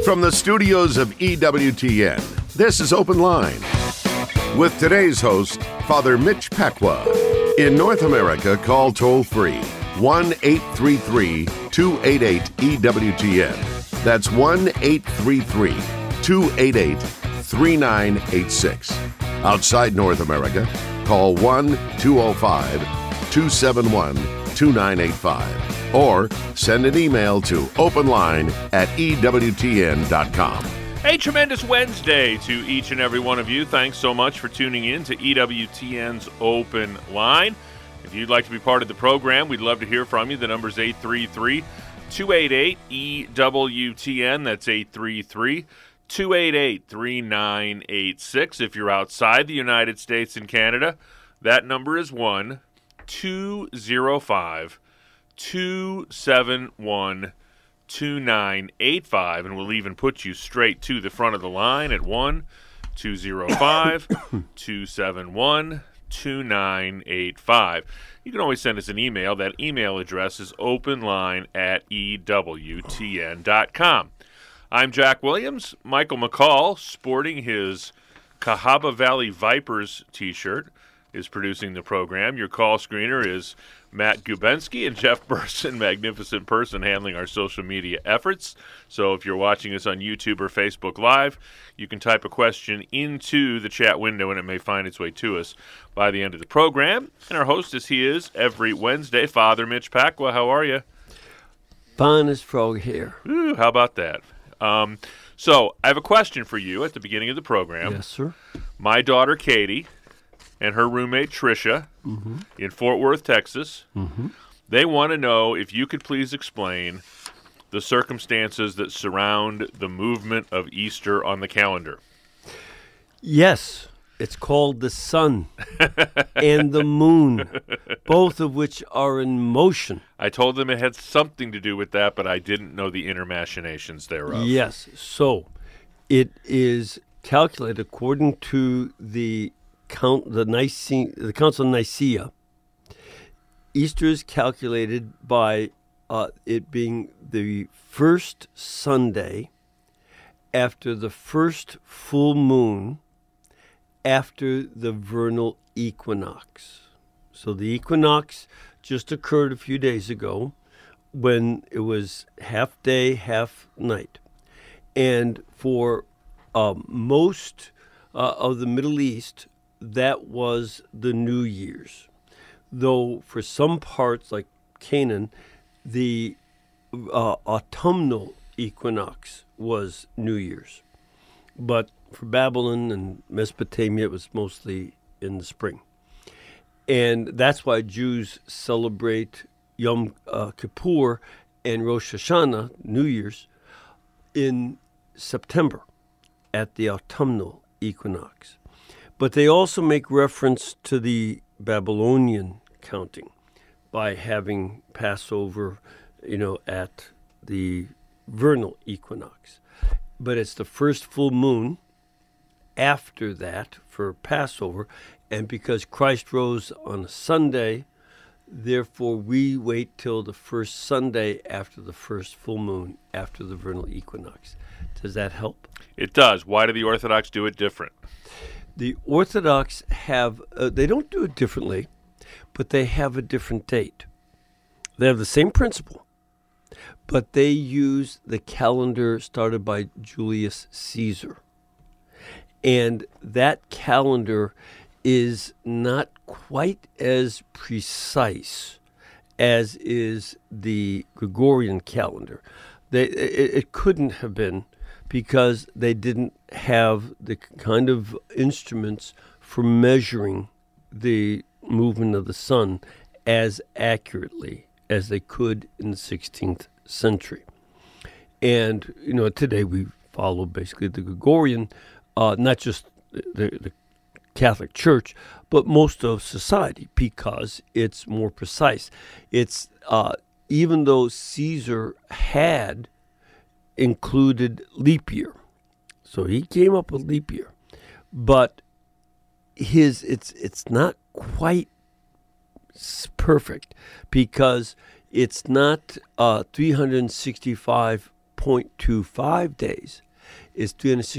From the studios of EWTN, this is Open Line. With today's host, Father Mitch Pacwa. In North America, call toll-free 1-833-288-EWTN. That's 1-833-288-3986. Outside North America, call 1-205-271-2985. Or send an email to openline@ewtn.com. A tremendous Wednesday to each and every one of you. Thanks so much for tuning in to EWTN's Open Line. If you'd like to be part of the program, we'd love to hear from you. The number's 833-288-EWTN. That's 833-288-3986. If you're outside the United States and Canada, that number is 1-205-271-2985, and we'll even put you straight to the front of the line at 1-205-271-2985. You can always send us an email. That email address is openline@ewtn.com. I'm Jack Williams. Michael McCall, sporting his Cahaba Valley Vipers t-shirt, is producing the program. Your call screener is Matt Gubensky, and Jeff Burson, magnificent person, handling our social media efforts. So if you're watching us on YouTube or Facebook Live, you can type a question into the chat window, and it may find its way to us by the end of the program. And our host, as he is every Wednesday, Father Mitch Pacwa. How are you? Fine as frog hair. Ooh, how about that? So I have a question for you at the beginning of the program. Yes, sir. My daughter, Katie, and her roommate, Tricia, in Fort Worth, Texas, they want to know if you could please explain the circumstances that surround the movement of Easter on the calendar. Yes, it's called the sun and the moon, both of which are in motion. I told them it had something to do with that, but I didn't know the inner machinations thereof. Yes, so it is calculated according to the Council of Nicaea. Easter is calculated by it being the first Sunday after the first full moon after the vernal equinox. So the equinox just occurred a few days ago when it was half day, half night. And for most of the Middle East, that was the New Year's. Though for some parts, like Canaan, the autumnal equinox was New Year's. But for Babylon and Mesopotamia, it was mostly in the spring. And that's why Jews celebrate Yom Kippur and Rosh Hashanah, New Year's, in September at the autumnal equinox. But they also make reference to the Babylonian counting by having Passover, at the vernal equinox. But it's the first full moon after that for Passover, and because Christ rose on a Sunday, therefore we wait till the first Sunday after the first full moon after the vernal equinox. Does that help? It does. Why do the Orthodox do it different? The Orthodox have, they don't do it differently, but they have a different date. They have the same principle, but they use the calendar started by Julius Caesar. And that calendar is not quite as precise as is the Gregorian calendar. It couldn't have been, because they didn't have the kind of instruments for measuring the movement of the sun as accurately as they could in the 16th century. And, today we follow basically the Gregorian, not just the Catholic Church, but most of society, because it's more precise. It's even though Caesar had included leap year. So he came up with leap year. But it's not quite perfect, because it's not 365 365.25 days is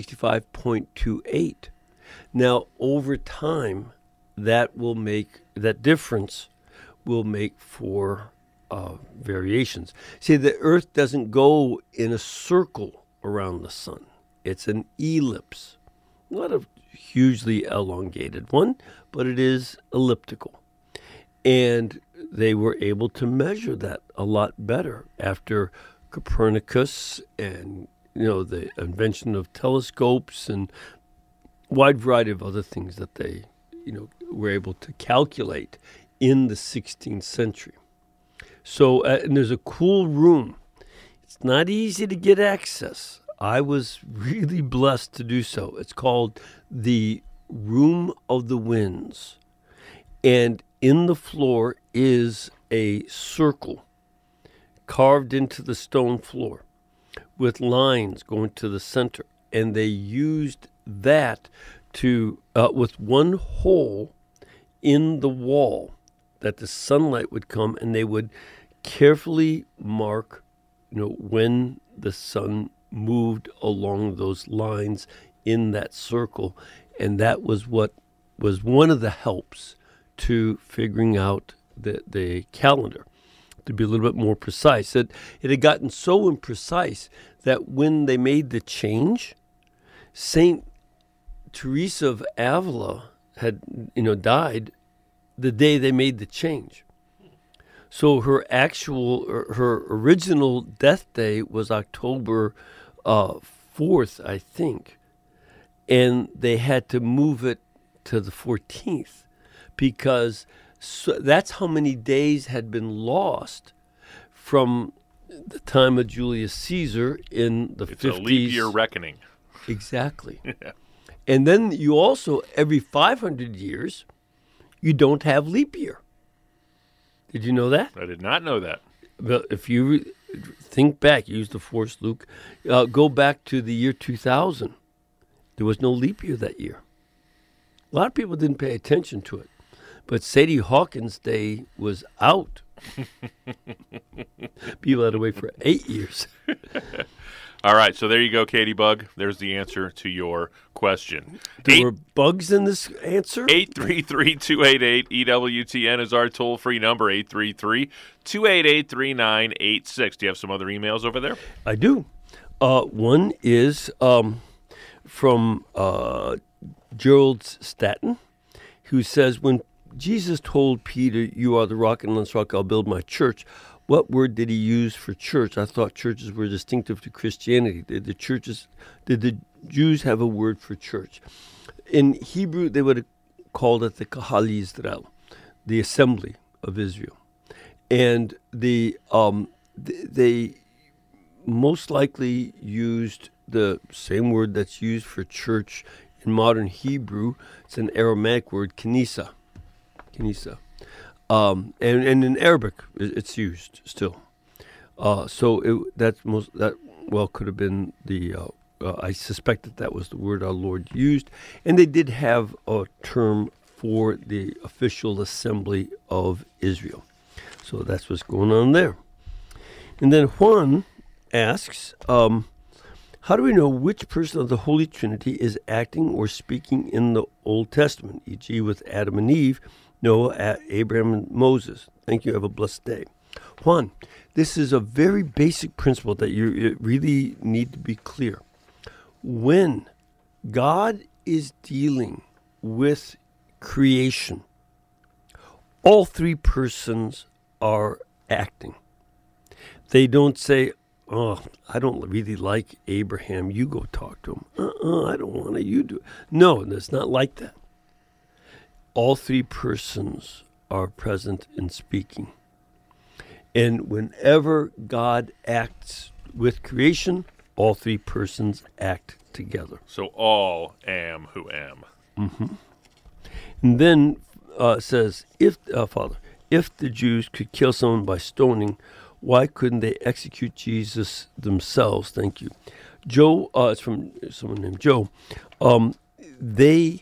365.28. Now, over time, that difference will make for variations. See, the Earth doesn't go in a circle around the sun. It's an ellipse. Not a hugely elongated one, but it is elliptical. And they were able to measure that a lot better after Copernicus and the invention of telescopes and wide variety of other things that they were able to calculate in the 16th century. So and there's a cool room. It's not easy to get access. I was really blessed to do so. It's called the Room of the Winds. And in the floor is a circle carved into the stone floor with lines going to the center. And they used that to, with one hole in the wall, that the sunlight would come, and they would carefully mark, when the sun moved along those lines in that circle. And that was what was one of the helps to figuring out the calendar, to be a little bit more precise. It had gotten so imprecise that when they made the change, St. Teresa of Avila had died the day they made the change. So her original death day was October 4th, I think, and they had to move it to the 14th because that's how many days had been lost from the time of Julius Caesar in the 50s. It's a leap year reckoning. Exactly. And then you also, every 500 years, you don't have leap year. Did you know that? I did not know that. Well, if you think back, use the Force, Luke, go back to the year 2000. There was no leap year that year. A lot of people didn't pay attention to it. But Sadie Hawkins' day was out. People had to wait for 8 years. All right, so there you go, Katie Bug. There's the answer to your question. There were bugs in this answer? 833-288-EWTN is our toll-free number, 833-288-3986. Do you have some other emails over there? I do. One is from Gerald Staton, who says, when Jesus told Peter, "You are the rock, and on this rock I'll build my church," what word did he use for church? I thought churches were distinctive to Christianity. Did the Jews have a word for church? In Hebrew, they would have called it the Kahal Yisrael, the assembly of Israel. And they most likely used the same word that's used for church in modern Hebrew. It's an Aramaic word, Kenisa. And in Arabic, it's used still. So that could have been the. I suspect that was the word our Lord used, and they did have a term for the official assembly of Israel. So that's what's going on there. And then Juan asks, how do we know which person of the Holy Trinity is acting or speaking in the Old Testament, e.g. with Adam and Eve, Noah, Abraham, and Moses? Thank you. Have a blessed day. Juan, this is a very basic principle that you really need to be clear. When God is dealing with creation, all three persons are acting. They don't say, "Oh, I don't really like Abraham. You go talk to him." I don't want to. You do it. No, it's not like that. All three persons are present in speaking. And whenever God acts with creation, all three persons act together. So all am who am. Mm-hmm. And then says, Father, if the Jews could kill someone by stoning, why couldn't they execute Jesus themselves? Thank you. Joe, it's from someone named Joe. They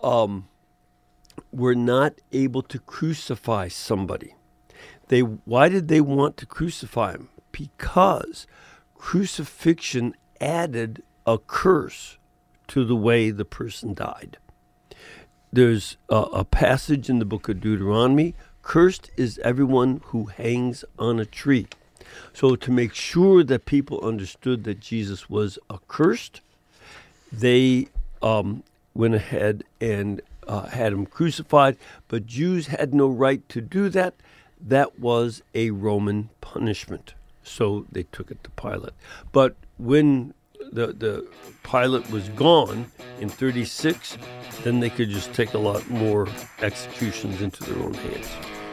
were not able to crucify somebody. Why did they want to crucify him? Because crucifixion added a curse to the way the person died. There's a passage in the book of Deuteronomy, cursed is everyone who hangs on a tree. So to make sure that people understood that Jesus was accursed, they went ahead and had him crucified, but Jews had no right to do that. That was a Roman punishment. So they took it to Pilate. But when the Pilate was gone in 36, then they could just take a lot more executions into their own hands.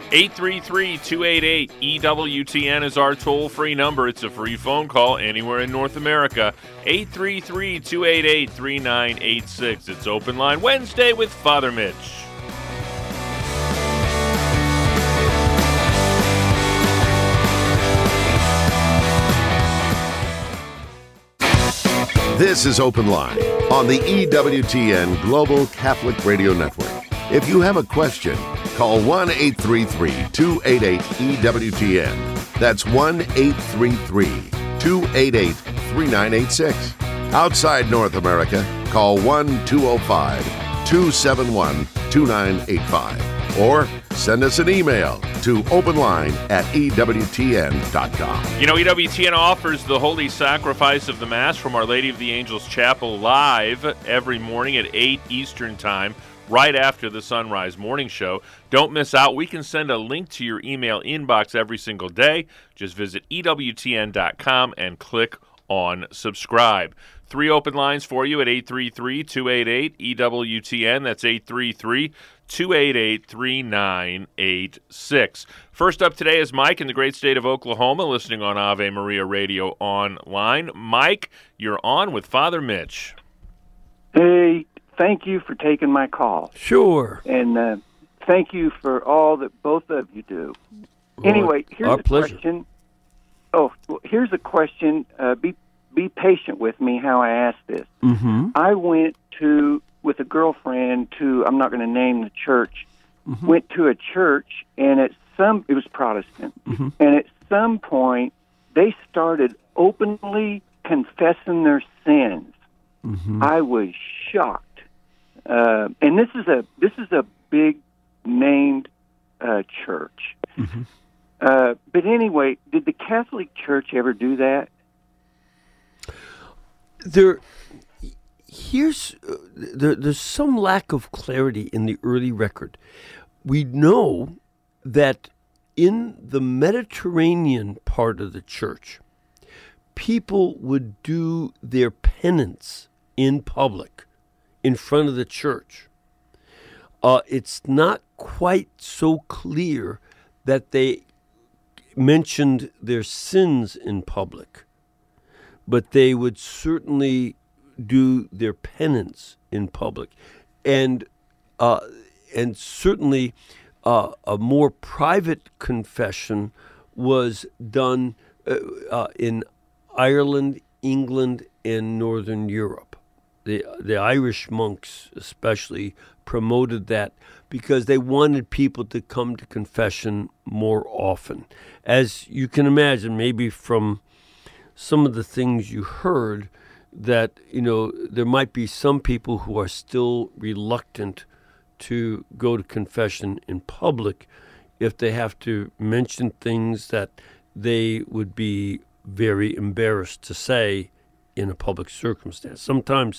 833-288-EWTN is our toll-free number. It's a free phone call anywhere in North America. 833-288-3986. It's Open Line Wednesday with Father Mitch. This is Open Line on the EWTN Global Catholic Radio Network. If you have a question, call 1-833-288-EWTN. That's 1-833-288-3986. Outside North America, call 1-205-271-2985. Or send us an email to openline@EWTN.com. You know, EWTN offers the Holy Sacrifice of the Mass from Our Lady of the Angels Chapel live every morning at 8 Eastern Time, right after the Sunrise Morning Show. Don't miss out. We can send a link to your email inbox every single day. Just visit EWTN.com and click on subscribe. 3 open lines for you at 833-288-EWTN. That's 833-288-3986. First up today is Mike in the great state of Oklahoma, listening on Ave Maria Radio Online. Mike, you're on with Father Mitch. Hey, thank you for taking my call. Sure. And thank you for all that both of you do. Anyway, here's our a pleasure. question. Oh, well, here's a question. Be patient with me how I ask this. Mm-hmm. I went with a girlfriend to, I'm not going to name the church, went to a church, and it was Protestant, and at some point, they started openly confessing their sins. I was shocked. And this is a big named church. But anyway, did the Catholic Church ever do that? There's some lack of clarity in the early record. We know that in the Mediterranean part of the church, people would do their penance in public, in front of the church. It's not quite so clear that they mentioned their sins in public, but they would certainly do their penance in public, and certainly a more private confession was done in Ireland, England, and Northern Europe. The Irish monks especially promoted that because they wanted people to come to confession more often. As you can imagine, maybe from some of the things you heard, that, there might be some people who are still reluctant to go to confession in public if they have to mention things that they would be very embarrassed to say in a public circumstance. Sometimes,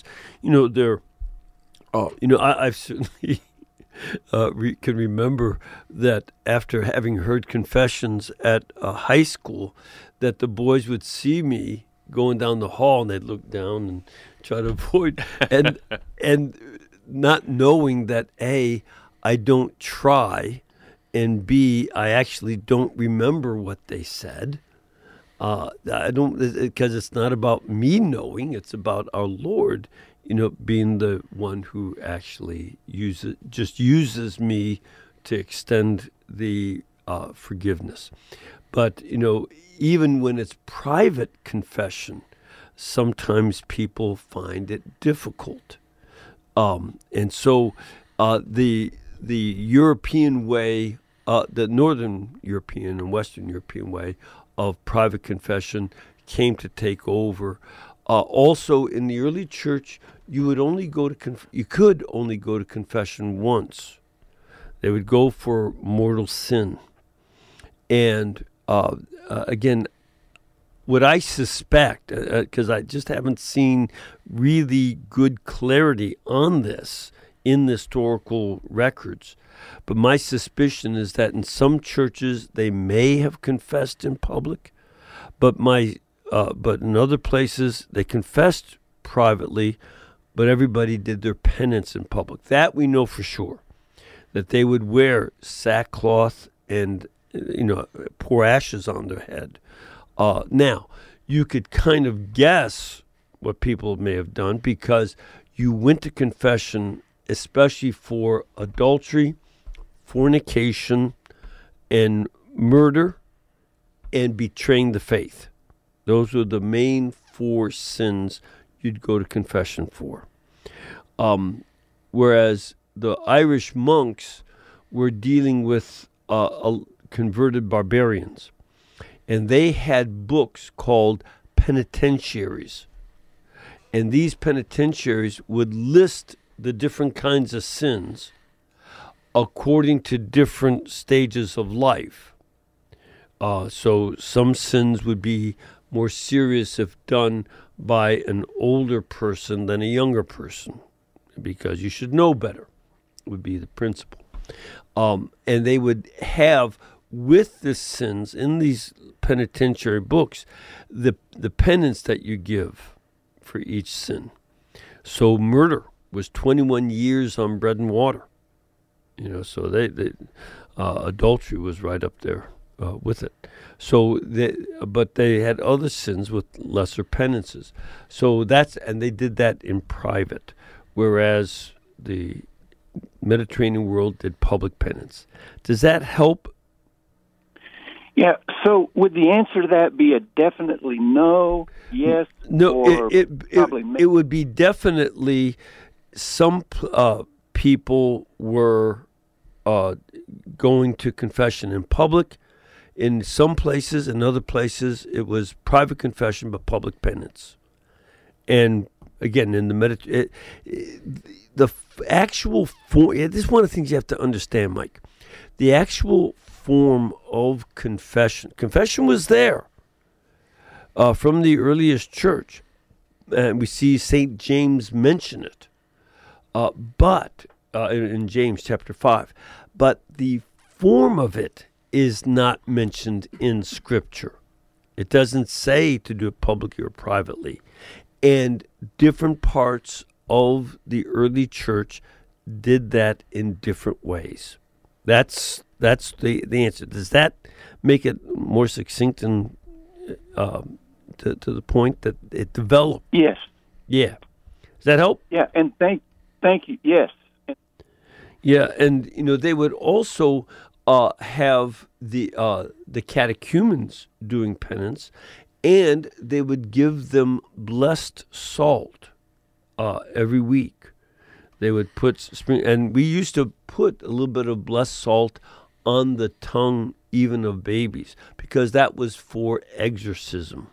I've certainly can remember that after having heard confessions at high school, that the boys would see me going down the hall and they'd look down and try to avoid, and not knowing that A, I don't try, and B, I actually don't remember what they said. I don't, because it's not about me knowing, it's about our Lord, being the one who actually uses me to extend the forgiveness. But, even when it's private confession, sometimes people find it difficult. And so the European way, the Northern European and Western European way of private confession came to take over. Also, in the early church, you could only go to confession once. They would go for mortal sin. And again, what I suspect, because I just haven't seen really good clarity on this in the historical records, but my suspicion is that in some churches they may have confessed in public, but in other places they confessed privately, but everybody did their penance in public. That we know for sure, that they would wear sackcloth and pour ashes on their head. Now, you could kind of guess what people may have done because you went to confession, especially for adultery, fornication, and murder, and betraying the faith. Those were the main 4 sins you'd go to confession for. Whereas the Irish monks were dealing with converted barbarians. And they had books called penitentiaries. And these penitentiaries would list the different kinds of sins according to different stages of life. So some sins would be more serious if done by an older person than a younger person, because you should know better, would be the principle. And they would have, with the sins in these penitentiary books, the penance that you give for each sin. So murder was 21 years on bread and water. So they adultery was right up there with it. So but they had other sins with lesser penances. So and they did that in private, whereas the Mediterranean world did public penance. Does that help? Yeah, so would the answer to that be a definitely no, yes, no, or it would be definitely some people were going to confession in public. In some places, in other places, it was private confession but public penance. And again, in the the actual form, this is one of the things you have to understand, Mike. The actual form of confession was there from the earliest church, and we see St. James mention it, but in James chapter 5. But the form of it is not mentioned in Scripture. It doesn't say to do it publicly or privately. And different parts of the early church did that in different ways. That's the answer. Does that make it more succinct and to the point that it developed? Yes. Yeah. Does that help? Yeah, and thank you. Yes. Yeah, and they would also have the catechumens doing penance, and they would give them blessed salt every week. They would put and we used to put a little bit of blessed salt on the tongue even of babies because that was for exorcism.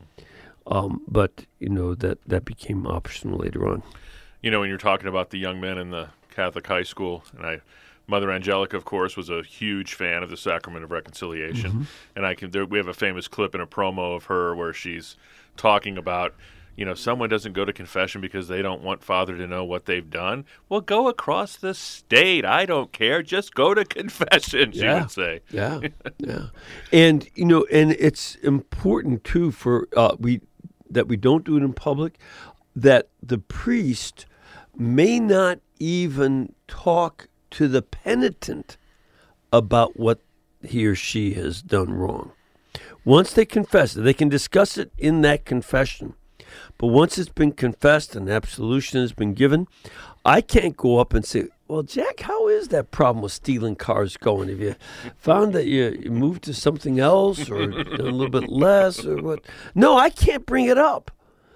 But that became optional later on. When you're talking about the young men in the Catholic high school, and Mother Angelica, of course, was a huge fan of the Sacrament of Reconciliation, and we have a famous clip in a promo of her where she's talking about, someone doesn't go to confession because they don't want Father to know what they've done. Well, go across the state. I don't care. Just go to confession, she would say. Yeah, yeah. And, and it's important, too, for that we don't do it in public, that the priest may not even talk to the penitent about what he or she has done wrong. Once they confess it, they can discuss it in that confession. But once it's been confessed and absolution has been given, I can't go up and say, well, Jack, how is that problem with stealing cars going? Have you found that you moved to something else or done a little bit less or what? No, I can't bring it up.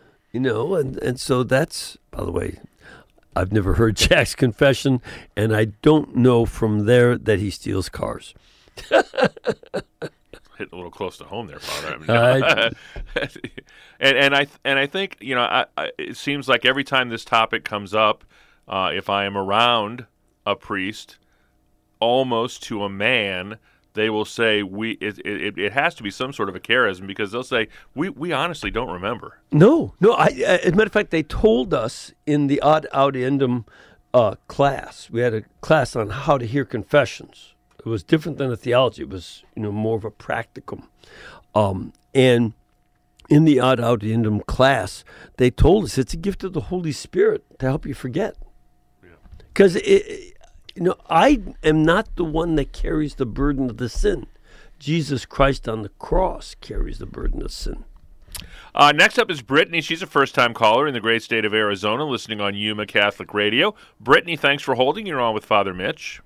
And so that's, by the way, I've never heard Jack's confession, and I don't know from there that he steals cars. hitting a little close to home there, Father. And I think, you know, it seems like every time this topic comes up, if I am around a priest, almost to a man, they will say it has to be some sort of a charism, because they'll say we honestly don't remember. No. As a matter of fact, they told us in the ad audendum class. We had a class on how to hear confessions. It was different than a theology. It was, you know, more of a practicum. And in the ad audendum class, they told us it's a gift of the Holy Spirit to help you forget. Because you know, I am not the one that carries the burden of the sin. Jesus Christ on the cross carries the burden of sin. Next up is Brittany. She's a first-time caller in the great state of Arizona, listening on Yuma Catholic Radio. Brittany, thanks for holding. You're on with Father Mitch.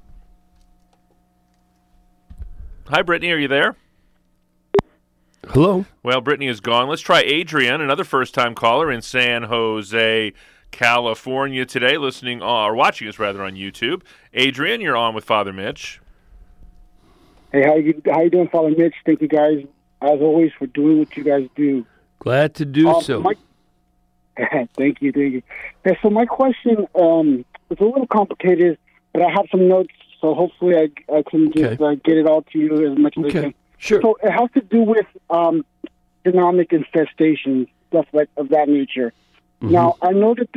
Hi, Brittany. Are you there? Hello. Well, Brittany is gone. Let's try Adrian, another first-time caller in San Jose, California today, listening or watching us rather on YouTube. Adrian, you're on with Father Mitch. Hey, how you doing, Father Mitch? Thank you guys, as always, for doing what you guys do. Glad to do so. Thank you. Yeah, so my question is a little complicated, but I have some notes, so hopefully I can just get it all to you as much as I can. Sure. So it has to do with demonic infestations, stuff like of that nature. Mm-hmm. Now, I know that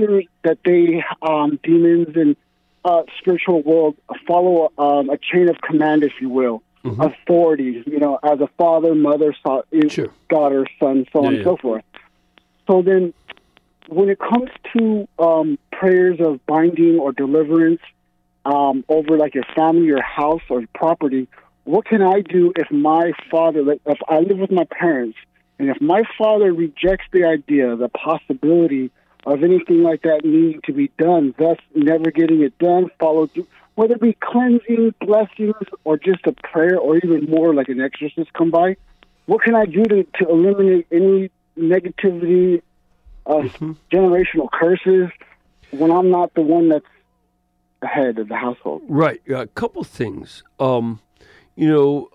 demons and spiritual world follow a chain of command, if you will, authorities, you know, as a father, mother, daughter, son, so on and so forth. So then when it comes to prayers of binding or deliverance over like your family, your house, or property, what can I do if my father, if I live with my parents, and if my father rejects the idea, the possibility of anything like that needing to be done, thus never getting it done, followed through, whether it be cleansing, blessings, or just a prayer, or even more like an exorcist come by, what can I do to eliminate any negativity, generational curses, when I'm not the one that's ahead of the household? Right. A couple things. You know,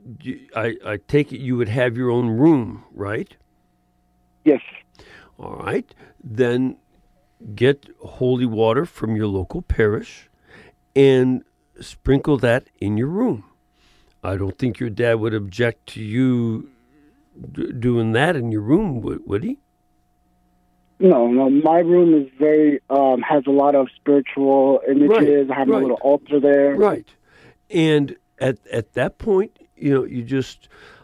I take it you would have your own room, right? Yes. All right. Then get holy water from your local parish and sprinkle that in your room. I don't think your dad would object to you doing that in your room, would he? No. My room is very has a lot of spiritual images. I have a little altar there. Right. And at that point, you know, you just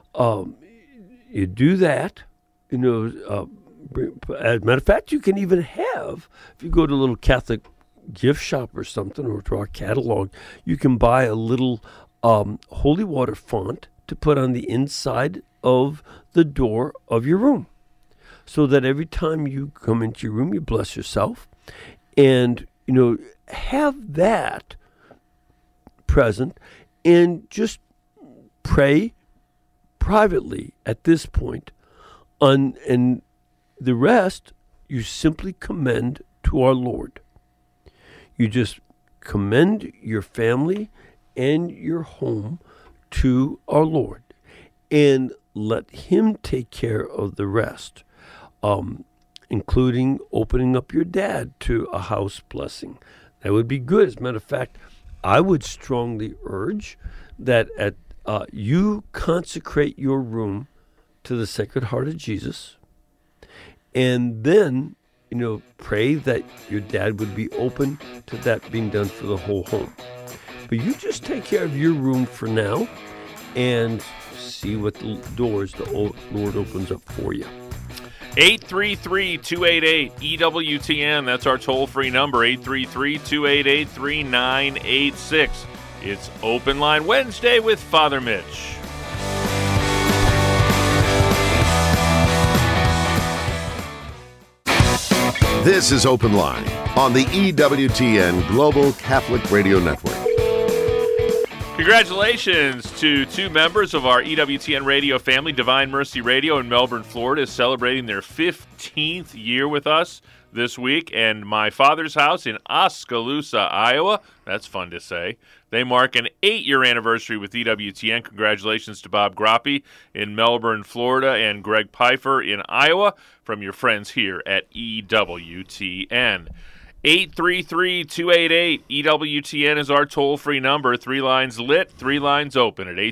you do that. You know, as a matter of fact, you can even have, if you go to a little Catholic gift shop or something, or to our catalog, you can buy a little holy water font to put on the inside of the door of your room, so that every time you come into your room, you bless yourself, and, you know, have that present, and just pray privately at this point, and the rest you simply commend to our Lord. You just commend your family and your home to our Lord, and let Him take care of the rest, including opening up your dad to a house blessing. That would be good. As a matter of fact, I would strongly urge that you consecrate your room to the Sacred Heart of Jesus, and then, you know, pray that your dad would be open to that being done for the whole home. But you just take care of your room for now and see what the doors the Lord opens up for you. 833-288-EWTN. That's our toll-free number, 833-288-3986. It's Open Line Wednesday with Father Mitch. This is Open Line on the EWTN Global Catholic Radio Network. Congratulations to two members of our EWTN radio family. Divine Mercy Radio in Melbourne, Florida is celebrating their 15th year with us this week, and My Father's House in Oskaloosa, Iowa. That's fun to say. They mark an 8-year anniversary with EWTN. Congratulations to Bob Groppe in Melbourne, Florida, and Greg Pfeiffer in Iowa from your friends here at EWTN. 833-288 EWTN is our toll-free number. 3 lines lit, 3 lines open at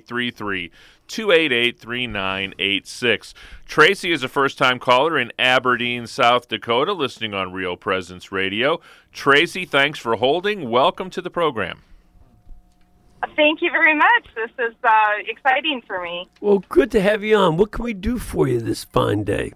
833-288-3986. Tracy is a first-time caller in Aberdeen, South Dakota, listening on Real Presence Radio. Tracy, thanks for holding. Welcome to the program. Thank you very much. This is exciting for me. Well, good to have you on. What can we do for you this fine day?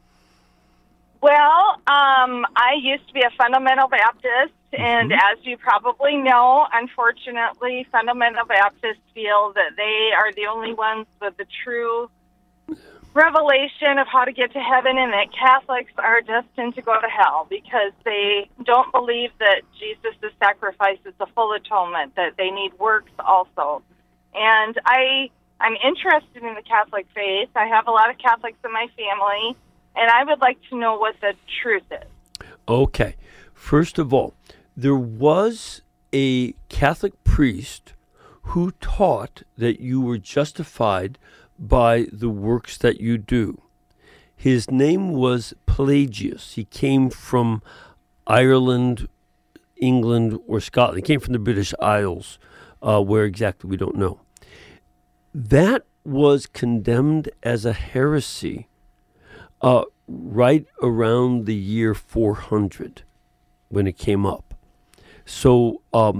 Well, I used to be a fundamental Baptist, and as you probably know, unfortunately, fundamental Baptists feel that they are the only ones with the true revelation of how to get to heaven, and that Catholics are destined to go to hell because they don't believe that Jesus' sacrifice is the full atonement, that they need works also. And I'm interested in the Catholic faith. I have a lot of Catholics in my family, and I would like to know what the truth is. Okay. First of all, there was a Catholic priest who taught that you were justified by the works that you do. His name was Pelagius. He came from Ireland, England, or Scotland. He came from the British Isles, where exactly we don't know. That was condemned as a heresy right around the year 400 when it came up. So,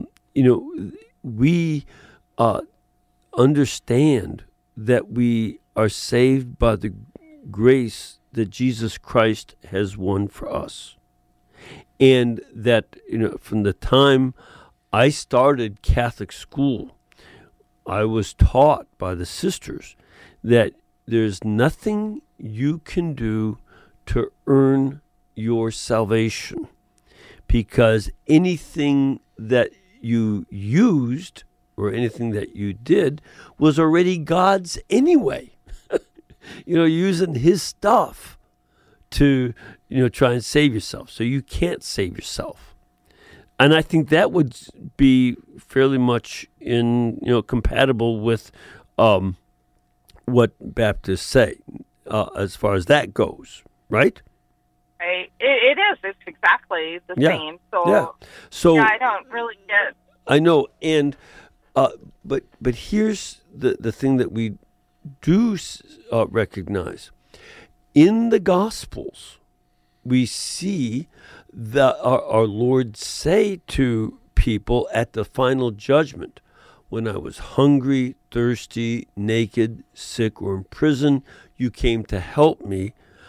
we understand that we are saved by the grace that Jesus Christ has won for us. And that, from the time I started Catholic school, I was taught by the sisters that there's nothing you can do to earn your salvation, because anything that you used or anything that you did was already God's anyway. Using his stuff to, try and save yourself. So you can't save yourself. And I think that would be fairly much compatible with what Baptists say as far as that goes, right? Right. It is. It's exactly the same. So I don't really get. I know, and but here's the thing that we do recognize. In the Gospels, we see that our Lord say to people at the final judgment, when I was hungry, thirsty, naked, sick, or in prison, you came to help me,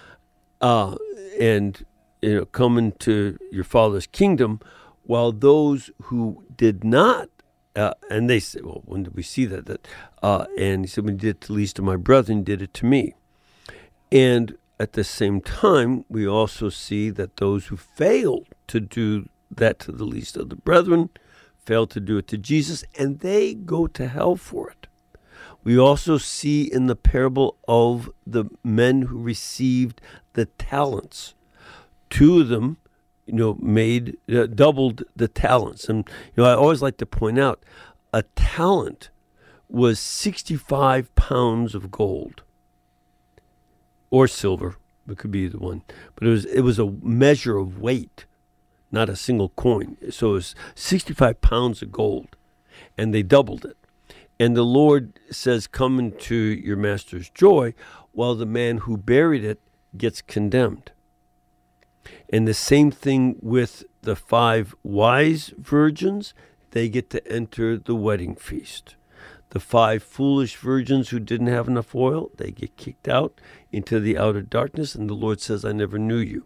and come into your Father's kingdom, while those who did not, and they said, well, when did we see that? And he said, when you did it to the least of my brethren, did it to me. And at the same time, we also see that those who failed to do that to the least of the brethren failed to do it to Jesus, and they go to hell for it. We also see in the parable of the men who received the talents, 2 of them, made doubled the talents. And I always like to point out, a talent was 65 pounds of gold or silver. It could be either one, but it was a measure of weight, not a single coin. So it was 65 pounds of gold, and they doubled it. And the Lord says, come into your master's joy, while the man who buried it gets condemned. And the same thing with the 5 wise virgins, they get to enter the wedding feast. The 5 foolish virgins who didn't have enough oil, they get kicked out into the outer darkness, and the Lord says, I never knew you.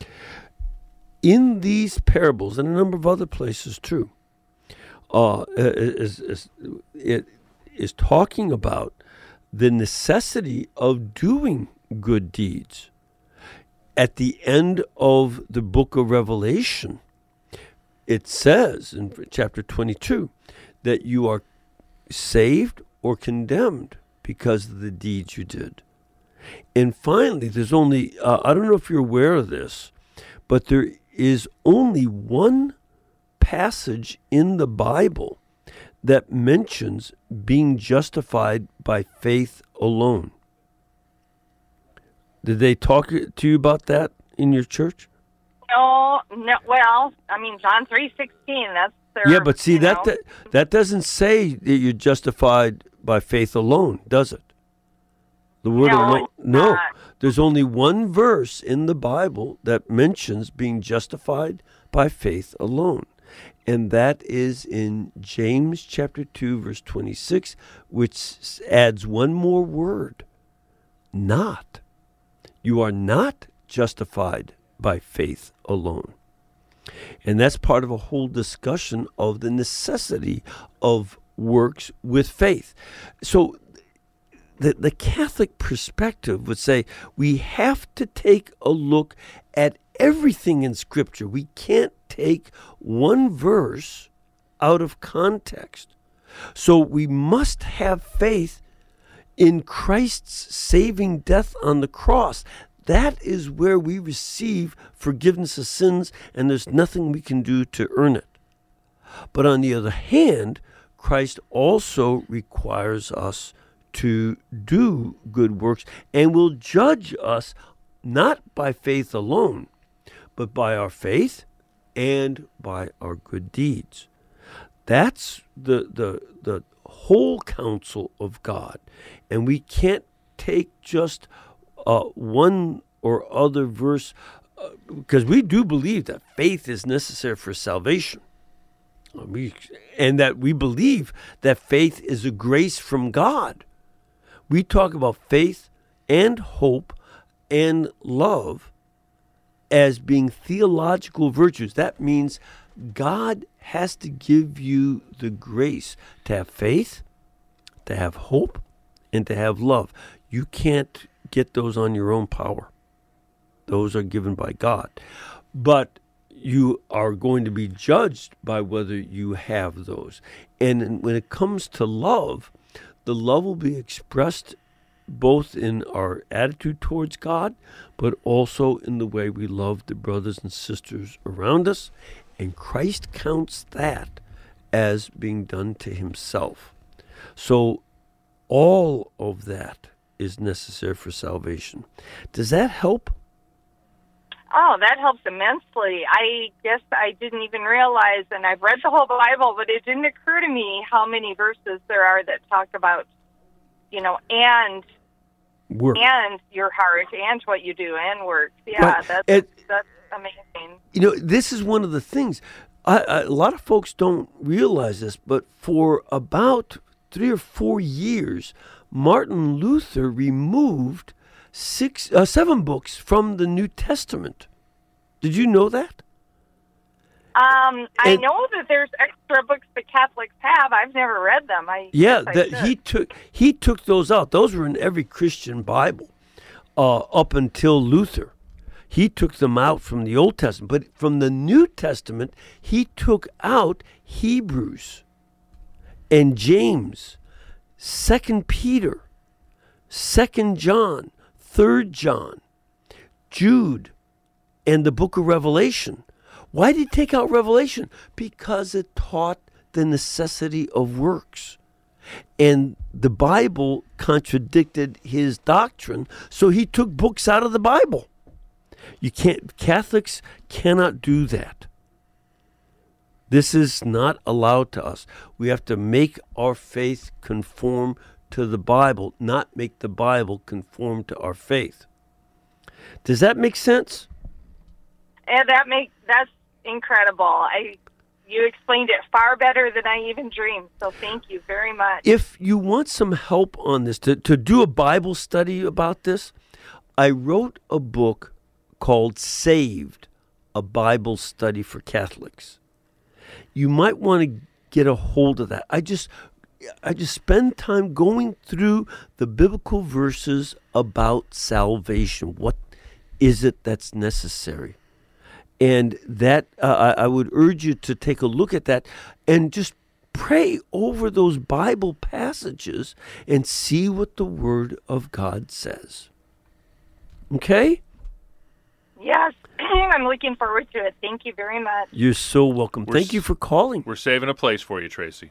In these parables, and a number of other places too, it is talking about the necessity of doing good deeds. At the end of the book of Revelation, it says in chapter 22 that you are saved or condemned because of the deeds you did. And finally, there's only, I don't know if you're aware of this, but there is only one passage in the Bible that mentions being justified by faith alone. Did they talk to you about that in your church? No. Well, I mean, John 3:16. That's their. Yeah, but see that doesn't say that you're justified by faith alone, does it? The word alone. No. There's only one verse in the Bible that mentions being justified by faith alone. And that is in James chapter 2, verse 26, which adds one more word. Not. You are not justified by faith alone. And that's part of a whole discussion of the necessity of works with faith. So the Catholic perspective would say we have to take a look at everything in Scripture. We can't take one verse out of context. So we must have faith in Christ's saving death on the cross. That is where we receive forgiveness of sins, and there's nothing we can do to earn it. But on the other hand, Christ also requires us to do good works and will judge us not by faith alone, but by our faith and by our good deeds. That's the whole counsel of God. And we can't take just one or other verse, because we do believe that faith is necessary for salvation. And that we believe that faith is a grace from God. We talk about faith and hope and love as being theological virtues. That means God has to give you the grace to have faith, to have hope, and to have love. You can't get those on your own power. Those are given by God. But you are going to be judged by whether you have those. And when it comes to love, the love will be expressed both in our attitude towards God, but also in the way we love the brothers and sisters around us. And Christ counts that as being done to himself. So all of that is necessary for salvation. Does that help? Oh, that helps immensely. I guess I didn't even realize, and I've read the whole Bible, but it didn't occur to me how many verses there are that talk about, and work, and your heart, and what you do, and work. Yeah, right. That's amazing. This is one of the things. A lot of folks don't realize this, but for about 3 or 4 years, Martin Luther removed 7 books from the New Testament. Did you know that? I know that there's extra books that Catholics have. I've never read them. He took those out. Those were in every Christian Bible up until Luther. He took them out from the Old Testament. But from the New Testament, he took out Hebrews and James, 2 Peter, 2 John, 3 John, Jude, and the book of Revelation. Why did he take out Revelation? Because it taught the necessity of works. And the Bible contradicted his doctrine, so he took books out of the Bible. Catholics cannot do that. This is not allowed to us. We have to make our faith conform to the Bible, not make the Bible conform to our faith. Does that make sense? Yeah, that's incredible. You explained it far better than I even dreamed, so thank you very much. If you want some help on this, to do a Bible study about this, I wrote a book called Saved, a Bible Study for Catholics. You might want to get a hold of that. I just spend time going through the biblical verses about salvation. What is it that's necessary? And that I would urge you to take a look at that and just pray over those Bible passages and see what the Word of God says. Okay? Yes, I'm looking forward to it. Thank you very much. You're so welcome. Thank you for calling. We're saving a place for you, Tracy.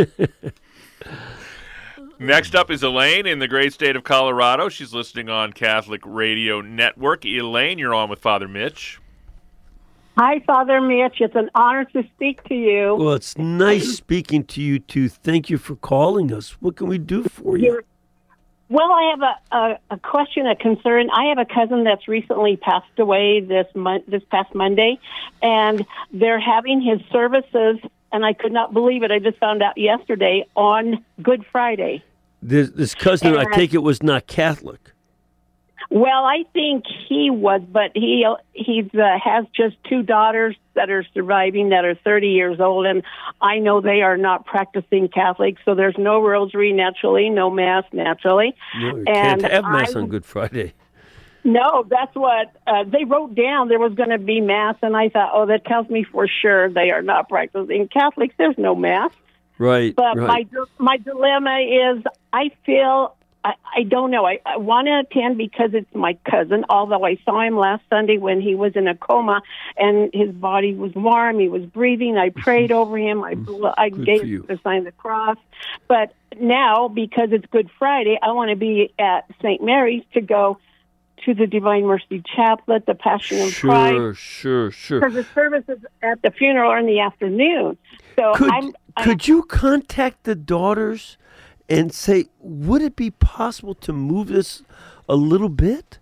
Next up is Elaine in the great state of Colorado. She's listening on Catholic Radio Network. Elaine, you're on with Father Mitch. Hi, Father Mitch. It's an honor to speak to you. Well, it's nice speaking to you, too. Thank you for calling us. What can we do for you? Well, I have a question, a concern. I have a cousin that's recently passed away this past Monday, and they're having his services, and I could not believe it. I just found out yesterday on Good Friday. This cousin, I take it, was not Catholic. Well, I think he was, but he has just 2 daughters that are surviving that are 30 years old, and I know they are not practicing Catholics, so there's no rosary naturally, no Mass naturally. No, you can't have Mass on Good Friday. No, that's what they wrote down. There was going to be Mass, and I thought, oh, that tells me for sure they are not practicing Catholics. There's no Mass. Right. But right. my dilemma is I feel I don't know. I want to attend because it's my cousin, although I saw him last Sunday when he was in a coma and his body was warm. He was breathing. I prayed over him. I gave the sign of the cross. But now, because it's Good Friday, I want to be at St. Mary's to go to the Divine Mercy Chaplet, the Passion of Christ. Sure. Because the services at the funeral are in the afternoon. So could you contact the daughters and say, would it be possible to move this a little bit?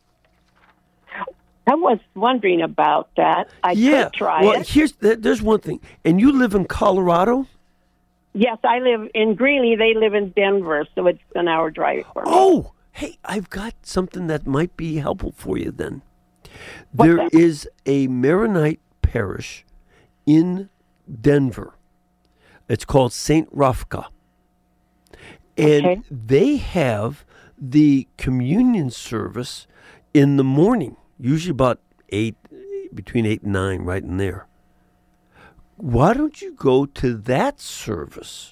I was wondering about that. I could try it. There's one thing. And you live in Colorado? Yes, I live in Greeley. They live in Denver, so it's an hour drive for me. Oh, hey, I've got something that might be helpful for you then. There is a Maronite parish in Denver. It's called St. Rafka. And they have the communion service in the morning, usually about between 8 and 9, right in there. Why don't you go to that service?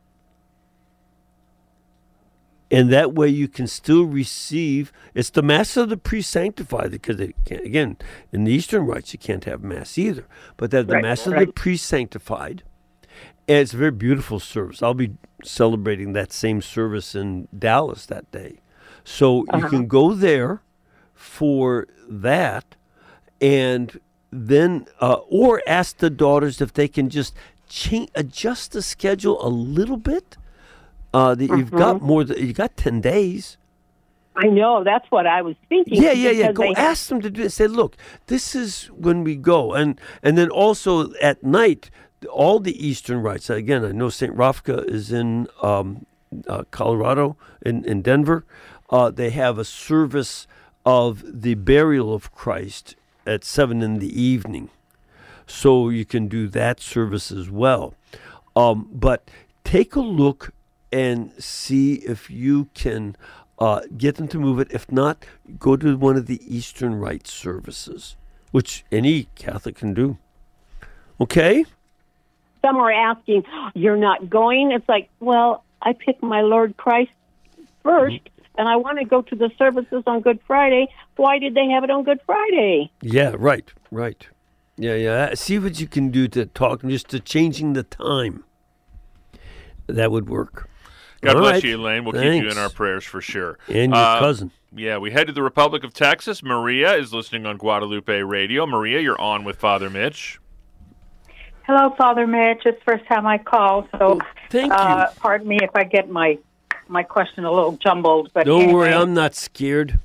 And that way you can still receive, it's the Mass of the Pre-Sanctified, because again, in the Eastern rites you can't have Mass either. But the Mass of the Pre-Sanctified. And it's a very beautiful service. I'll be celebrating that same service in Dallas that day. So you can go there for that and then, or ask the daughters if they can just adjust the schedule a little bit. You've got 10 days. I know, that's what I was thinking. Yeah. Go ask them to do it. Say, look, this is when we go. And then also at night, all the Eastern rites. Again, I know St. Rafka is in Colorado, in Denver. They have a service of the burial of Christ at 7 in the evening. So you can do that service as well. But take a look and see if you can get them to move it. If not, go to one of the Eastern Rite services, which any Catholic can do. Okay? Some are asking, you're not going? It's like, well, I picked my Lord Christ first, and I want to go to the services on Good Friday. Why did they have it on Good Friday? Yeah, right. Yeah. See what you can do to talk, just to changing the time. That would work. God bless you, Elaine. We'll keep you in our prayers for sure. And your cousin. Yeah, we head to the Republic of Texas. Maria is listening on Guadalupe Radio. Maria, you're on with Father Mitch. Hello, Father Mitch. It's the first time I call, so thank you. Pardon me if I get my question a little jumbled. But don't worry, I'm not scared.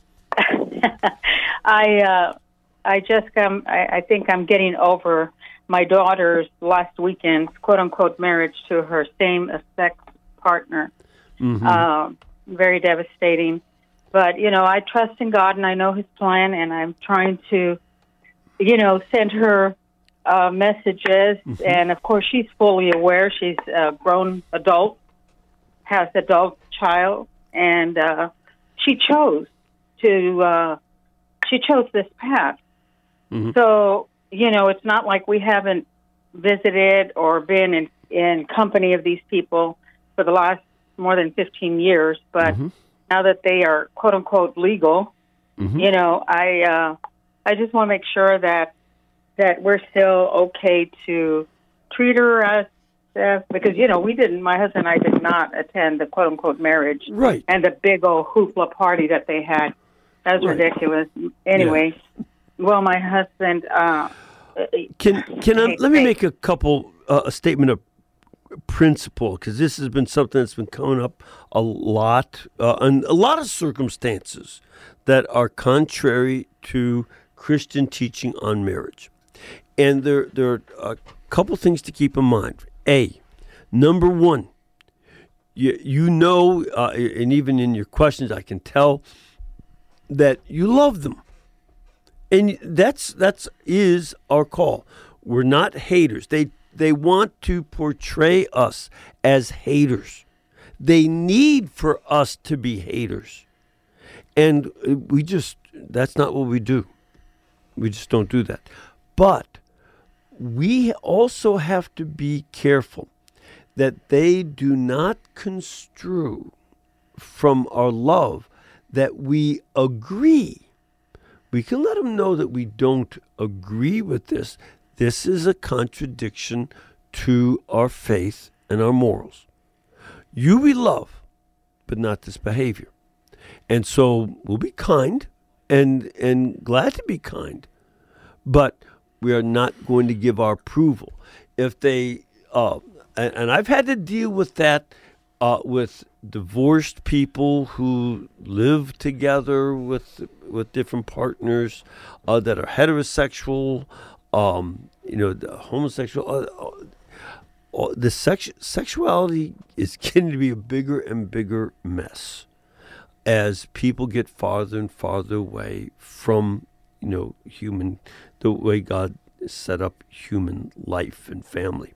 I think I'm getting over my daughter's last weekend's quote-unquote marriage to her same-sex partner. Very devastating. But, I trust in God, and I know His plan, and I'm trying to, send her messages. And, of course, she's fully aware. She's a grown adult, has an adult child, and she chose this path. So, it's not like we haven't visited or been in in company of these people for the last more than 15 years, but now that they are quote unquote legal, you know, I just want to make sure that we're still okay to treat her as because, you know, my husband and I did not attend the quote unquote marriage and the big old hoopla party that they had. That was ridiculous. Anyway, well, my husband. Let me make a couple a statement of principle, because this has been something that's been coming up a lot in a lot of circumstances that are contrary to Christian teaching on marriage. And there are a couple things to keep in mind. Number one, you know, and even in your questions, I can tell that you love them. And that's is our call. We're not haters. They want to portray us as haters. They need for us to be haters. And that's not what we do. We just don't do that. But we also have to be careful that they do not construe from our love that we agree. We can let them know that we don't agree with this. This is a contradiction to our faith and our morals. You we love, but not this behavior. And so we'll be kind and glad to be kind, but we are not going to give our approval. If they, and I've had to deal with that with divorced people who live together with different partners that are heterosexual, the homosexual. The sexuality is getting to be a bigger and bigger mess as people get farther and farther away from, the way God set up human life and family.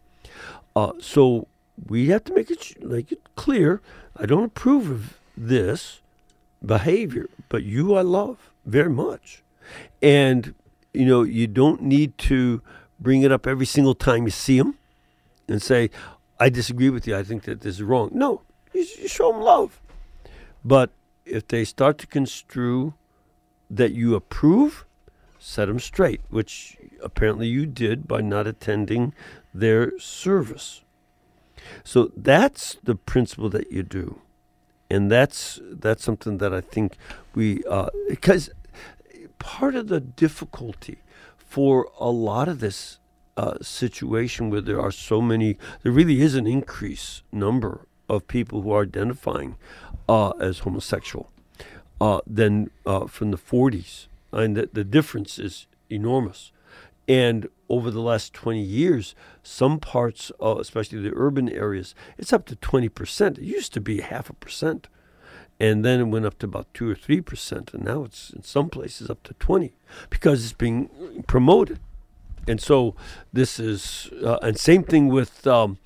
So we have to make it clear. I don't approve of this behavior, but you I love very much. And, you don't need to bring it up every single time you see them and say, I disagree with you. I think that this is wrong. No, you show them love. But if they start to construe that you approve, set them straight, which apparently you did by not attending their service. So that's the principle that you do. And that's something that I think because part of the difficulty for a lot of this situation where there really is an increased number of people who are identifying as homosexual than from the 40s. And the difference is enormous. And over the last 20 years, some parts, especially the urban areas, it's up to 20%. It used to be 0.5%. And then it went up to about 2 or 3%. And now it's in some places up to 20% because it's being promoted. And so this is, and same thing with,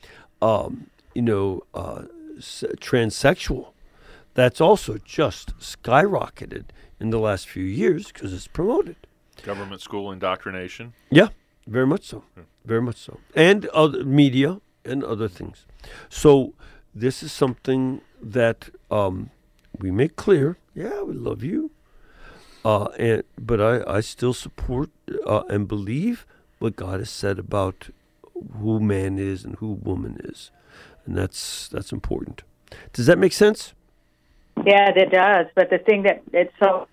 transsexual. That's also just skyrocketed in the last few years because it's promoted. Government school indoctrination? Yeah, very much so. Very much so. And other media and other things. So this is something that we make clear. Yeah, we love you. But I still support and believe what God has said about who man is and who woman is. And that's important. Does that make sense? Yeah, it does. But the thing that they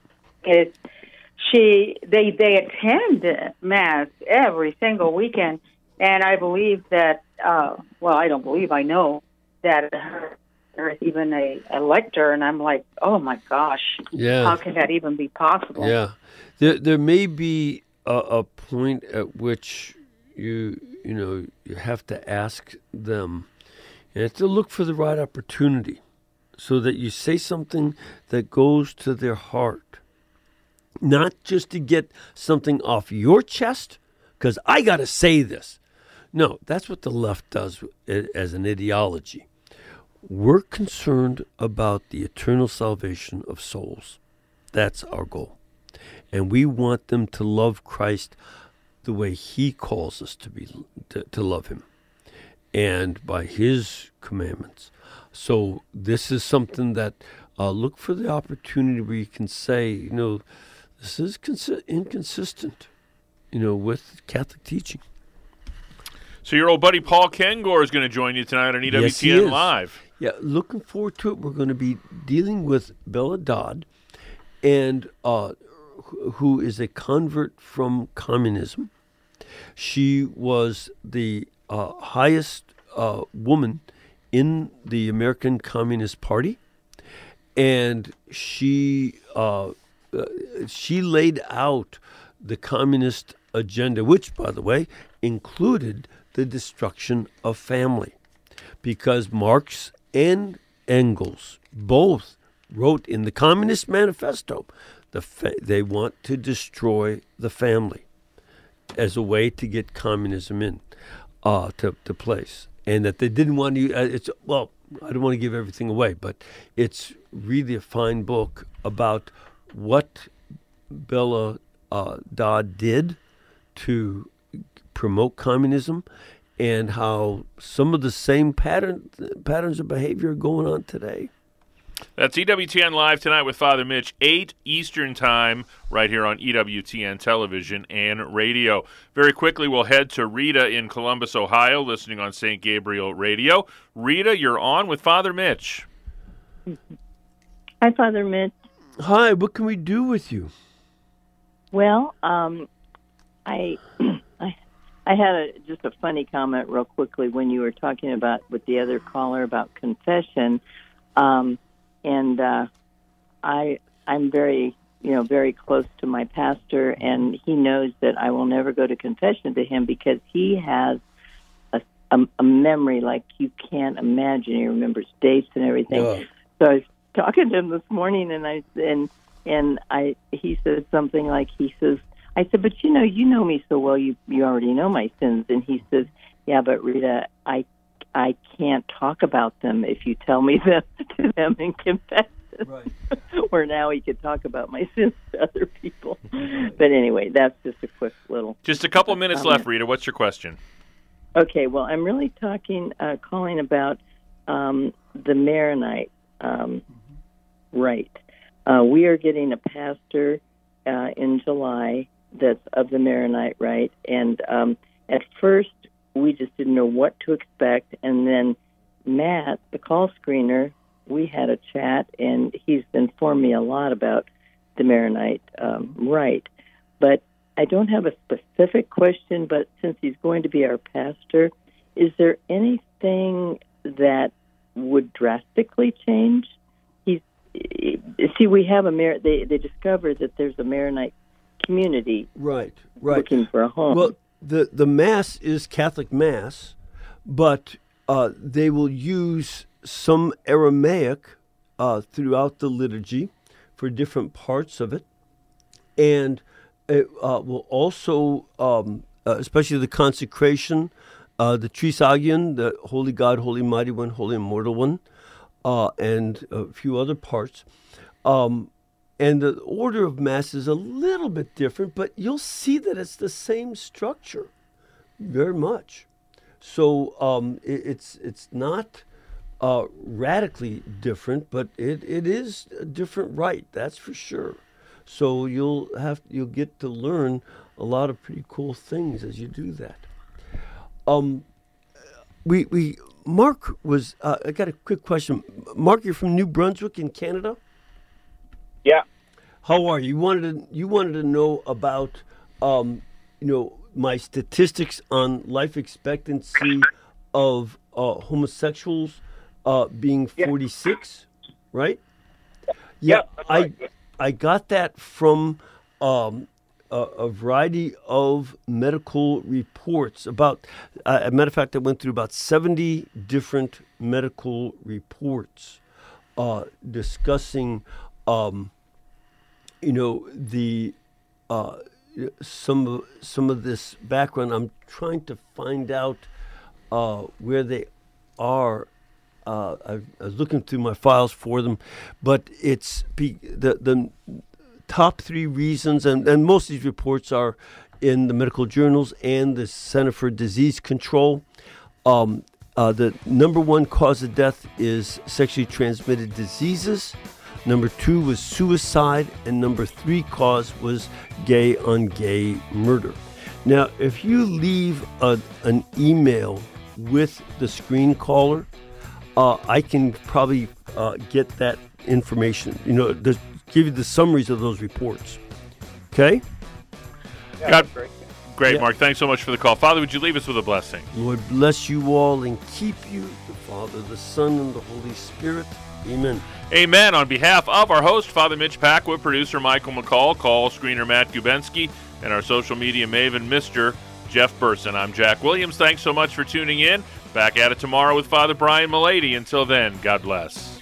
attend Mass every single weekend, and I believe that. I don't believe. I know that there's even a lector, and I'm like, oh my gosh, how can that even be possible? Yeah, there may be a point at which you have to ask them. You have to look for the right opportunity, so that you say something that goes to their heart. Not just to get something off your chest, because I got to say this. No, that's what the left does as an ideology. We're concerned about the eternal salvation of souls. That's our goal. And we want them to love Christ the way he calls us to love him. and by his commandments. So this is something that look for the opportunity where you can say, this is inconsistent, with Catholic teaching. So your old buddy Paul Kengor is going to join you tonight on EWTN Live. Yeah, looking forward to it. We're going to be dealing with Bella Dodd, and who is a convert from communism. She was the highest woman in the American Communist Party, and she laid out the communist agenda, which, by the way, included the destruction of family, because Marx and Engels both wrote in the Communist Manifesto they want to destroy the family as a way to get communism in to place, and that they didn't want to. I don't want to give everything away, but it's really a fine book about what Bella Dodd did to promote communism, and how some of the same patterns of behavior are going on today. That's EWTN Live tonight with Father Mitch, 8 Eastern Time, right here on EWTN Television and Radio. Very quickly, we'll head to Rita in Columbus, Ohio, listening on St. Gabriel Radio. Rita, you're on with Father Mitch. Hi, Father Mitch. Hi, what can we do with you? Well, I had just a funny comment real quickly when you were talking about with the other caller about confession, and I'm very very close to my pastor, and he knows that I will never go to confession to him because he has a memory like you can't imagine. He remembers dates and everything. So I was talking to him this morning, and he said something like, I said, but you know me so well, you already know my sins. And he says, yeah, but Rita, I can't talk about them if you tell me them to them and confess them. Right. Where now he could talk about my sins to other people. But anyway, that's just a quick little. Just a couple minutes left, Rita. What's your question? Okay, well, I'm really calling about the Maronite rite. We are getting a pastor in July that's of the Maronite rite, and at first we just didn't know what to expect, and then Matt, the call screener, we had a chat, and he's informed me a lot about the Maronite rite. But I don't have a specific question, but since he's going to be our pastor, is there anything that would drastically change? We have they discovered that there's a Maronite community looking for a home. Well, the Mass is Catholic Mass, but they will use some Aramaic throughout the liturgy for different parts of it, and it will also, especially the consecration, the Trisagion, the Holy God, Holy Mighty One, Holy Immortal One, and a few other parts. And the order of Mass is a little bit different, but you'll see that it's the same structure, very much. So it's not radically different, but it is a different rite, that's for sure. So you'll get to learn a lot of pretty cool things as you do that. Mark was. I got a quick question. Mark, you're from New Brunswick in Canada. Yeah. How are you? You wanted to know about, my statistics on life expectancy of homosexuals being 46, right? Yeah, I got that from a variety of medical reports. About, as a matter of fact, I went through about 70 different medical reports discussing, some of this background. I'm trying to find out where they are. I was looking through my files for them, but it's the top 3 reasons, and most of these reports are in the medical journals and the Center for Disease Control. The number 1 cause of death is sexually transmitted diseases. Number 2 was suicide. And number 3 cause was gay-on-gay murder. Now, if you leave an email with the screen caller, I can probably get that information, give you the summaries of those reports. Okay? Yeah, great, Mark. Thanks so much for the call. Father, would you leave us with a blessing? Lord bless you all and keep you, the Father, the Son, and the Holy Spirit. Amen. Amen. On behalf of our host, Father Mitch Pacwa, producer Michael McCall, call screener Matt Gubensky, and our social media maven, Mr. Jeff Burson. I'm Jack Williams. Thanks so much for tuning in. Back at it tomorrow with Father Brian Mullady. Until then, God bless.